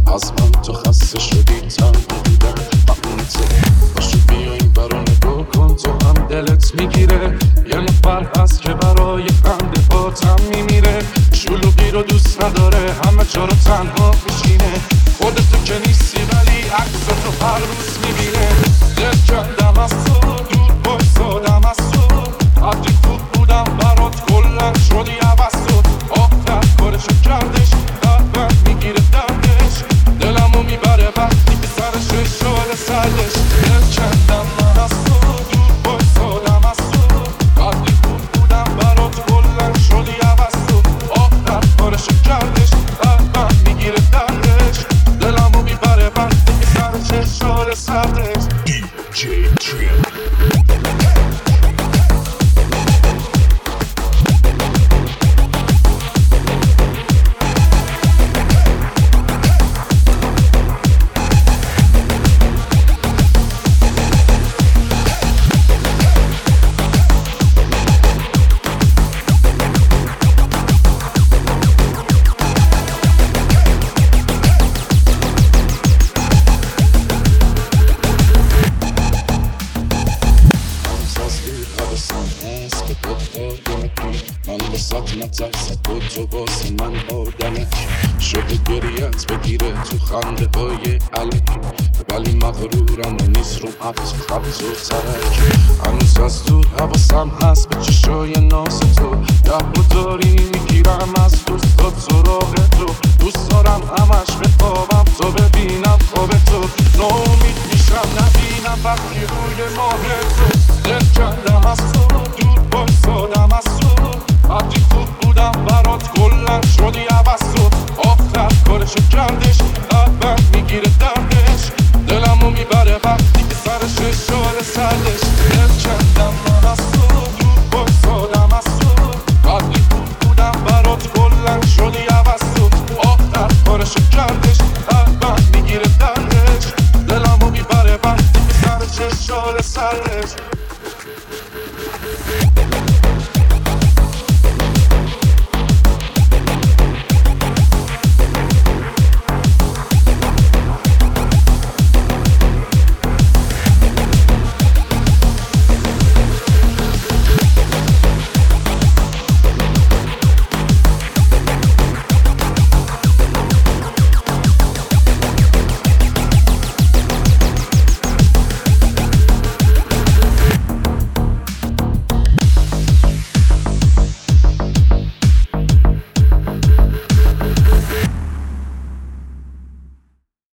از من تو خسته شدی تنها بودن همونته باشو بیا این برا نگاه کن تو هم دلت میگیره یه نفر هست که برای خنده باتم میمیره شلوغی رو دوست نداره همه جا رو تنها میشینه خودتو که نیستی ولی عکستو هر روز میبینه دل کندم از تو دور بایستادم از تو حدی خوب بودم برات کلن شدی عوض تو آخر کارشو کردش قلبم میگیره دردش دلمو میبره وقتی که سرش شده سردش دل کندم من از تو دور بایستادم از تو حدی خوب بودم برات کلن شدی عوض تو آخر کارشو کردش قلبم میگیره دردش دلمو میبره وقتی که سرش شده سردش DJ Trip من واسات نترسد بود تو واسه من آدمک شده گریت بگیره تو خنده های علکی ولی مغرورم و نیست روم هفت خبت و ترک هنوز از تو حواسم هست به چشای ناز تو دب و داری میگیرم از دوستات سراغ تو دوست دارم همش بخوابم تا ببینم خواب تو ناامید میشم نبینم وقتی روی ماه تو دل کندم از تو دور بایستادم از تو حدی خوب بودم برات کلن شدی عوض تو آخر کارشو کردش قلبم میگیره دردش دلمو میبره وقت